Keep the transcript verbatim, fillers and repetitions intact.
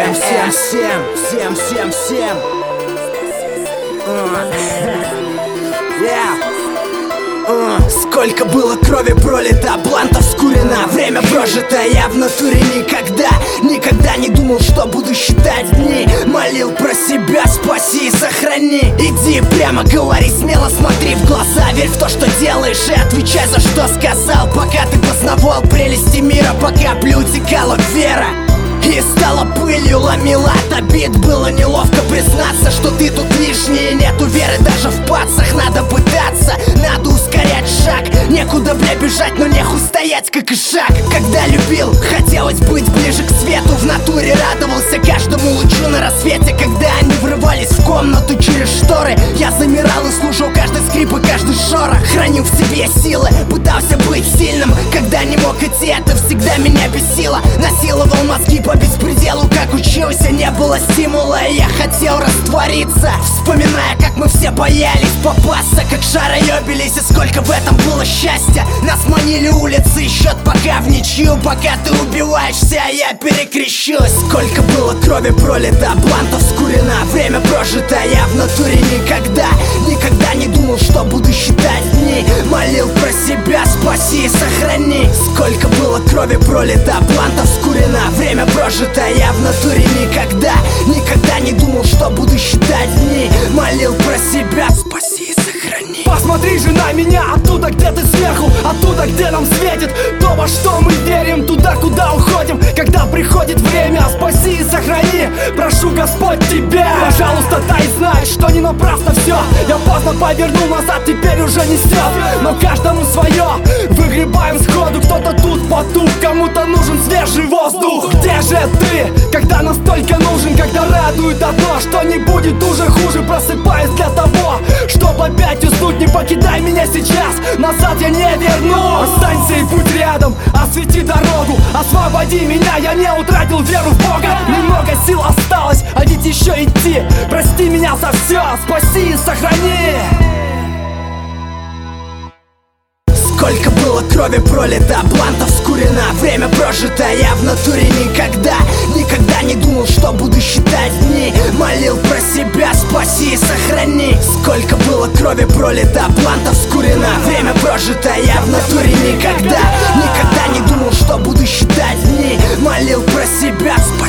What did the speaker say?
Всем, всем, всем, всем, всем, всем. Yeah. Uh, сколько было крови пролито, блантов скурено, время прожито. Я в натуре никогда, никогда не думал, что буду считать дни. Молил про себя, спаси и сохрани. Иди прямо, говори смело, смотри в глаза. Верь в то, что делаешь, и отвечай за что сказал. Пока ты познавал прелести мира, по капле утекала вера и стала пылью, ломила от обид. Было неловко признаться, что ты тут лишний. Нету веры даже в пацах, надо пытаться, надо ускорять шаг. Некуда, бля, бежать, но нехуй стоять, как и шаг. Когда любил, хотелось быть ближе к свету. В натуре радовался каждому лучу на рассвете. Когда они врывались в комнату через шторы, я замирал и слушал каждый скрип и каждый шорох. Хранил в себе силы, пытался быть сильным. Когда не мог идти, это всегда меня бесило. Насиловал мозги по беспределу, как учился, не было стимула, и я хотел раствориться. Вспоминая, как мы все боялись попасться, как шароебились, и сколько в этом было счастья. Нас манили улицы, и счет пока в ничью. Пока ты убиваешься, а я перекрещусь. Сколько было крови пролито, блантов скурено, время прожито. Я в натуре никогда, никогда не думал, что буду считать дни. Молил про себя, спаси и сохрани. Сколько было крови пролито, блантов скурено, время прожито. Я в натуре никогда, никогда не думал, что буду считать дни. Молил про себя, спаси и сохрани. Посмотри же на меня оттуда, где ты сверху, оттуда, где нам светит то, во что мы верим, туда, куда уходим, когда приходит время. Спаси и сохрани, прошу, Господь, тебя. Пожалуйста, дай знать, что не напрасно все. Я поздно повернул назад, теперь уже не стрёт. Но каждому свое, выгребаем сходу. Кто-то тут потух, кому-то нужен свежий воздух. Где же ты, когда настолько нужен? Когда радует одно, что не будет уже хуже. Просыпаюсь для того, чтобы опять уснуть. Не покидай меня сейчас, назад я не верну. Останься и будь рядом, освети дорогу. Освободи меня, я не утратил веру в Бога. Немного сил осталось, а ведь еще идти. Прости меня за все, спаси и сохрани. Сколько было крови пролито, блантов скурено, время прожито. Я в натуре никогда, никогда не думал, что буду считать дни. Молил про себя, спаси и сохрани. Сколько было крови пролито, блантов скурено, время прожито. Я в натуре никогда, никогда не думал, что буду считать дни. Молил про себя, спаси